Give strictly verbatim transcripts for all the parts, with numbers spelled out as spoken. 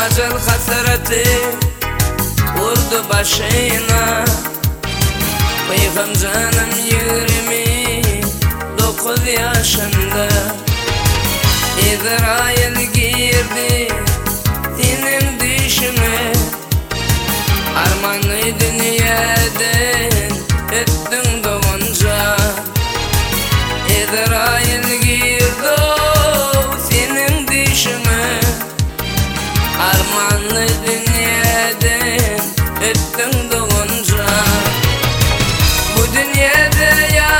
Acıl hasreti vurdu başına. Kıydım canım yürümi dokuz yaşında. İzrail girdi senin düşüne. Armanı dünyadan ettin doğunca. İzrail girdi senin düşüne. Armanı dünyadan ettin doğunca. Bu dünyada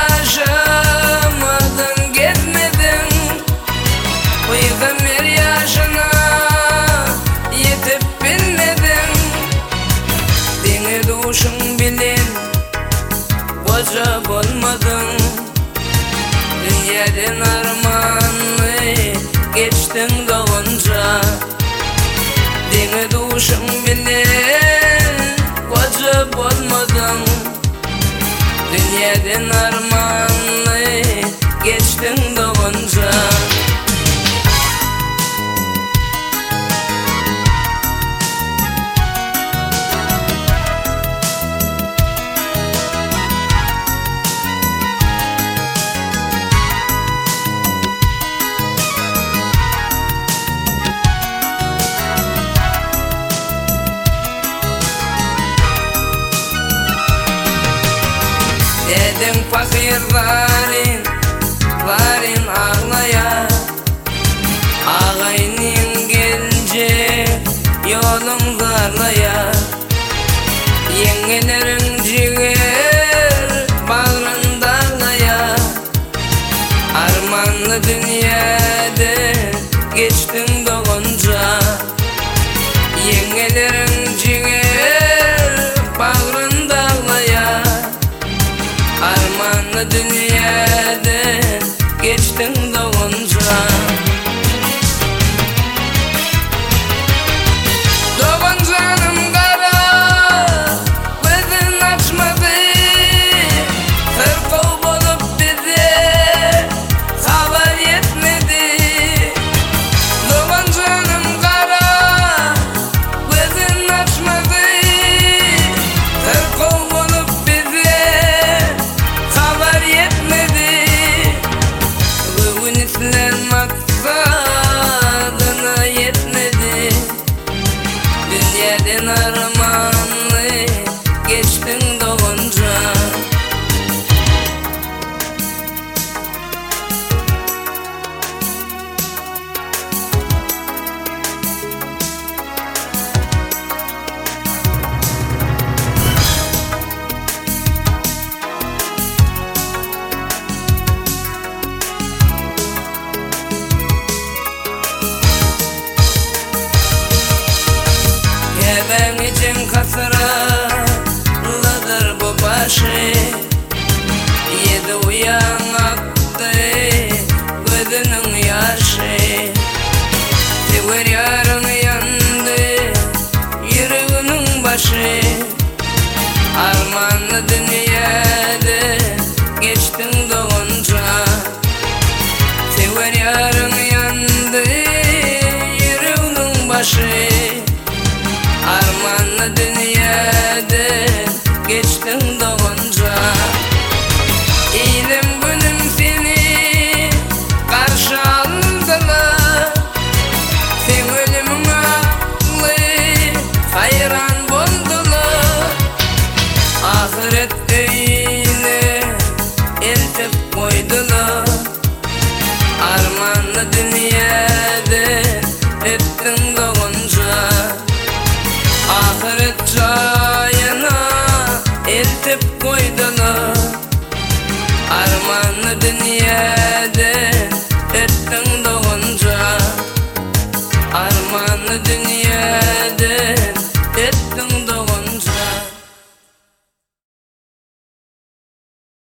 yaşamadın, gitmedin. Kıydım her yaşına yetip bilmedin. Dini duşun bilin koca olmadın. Dünyadan armanı geçtin doğunca. Dini duşun bilin koca olmadın. Dünyadan armanı geçtin doğunca. Dedim fakir varin, varin ağlaya. Ağaynin gelince yolun darlaya. Yengelerin ciğer bağrın darlaya. Armanlı dünyada geçtin doğunca. Yengelerin ciğer bağrın darlaya. Armanlı dünyada geçtin doğunca. Doğuncanım kara gözün açmadı. Kırkov bolup bize haber yetmedi. Doğuncanım kara gözün açmadı. Kırkov bolup bize haber yetmedi. Bugün islen maksadına yetmedi. Dünyadan armanı geçtin doğunca. Ben için kasırlıdır bu başı. Yedi uyan aktı gözünün yaşı. Sever yarın yandı yüreğinin başı. Armanlı dünyada geçtin doğunca. Sever yarın yandı yüreğinin başı. Armanlı dünyada geçtin doğunca. İlim günüm seni karşı aldılar. Sen ölümün aklı hayran buldular. Ahiret öyle eltip koydular. Armanlı dünyada ettin doğunca. Ahiret çayına eltip koydular. Armanlı dünyada